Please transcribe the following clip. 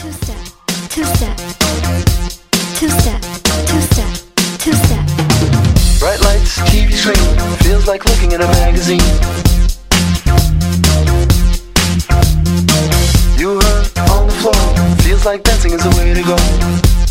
two-step, two-step, two-step, two-step. Bright lights, TV screen, feels like looking in a magazine. You hurt on the floor, feels like dancing is the way to go.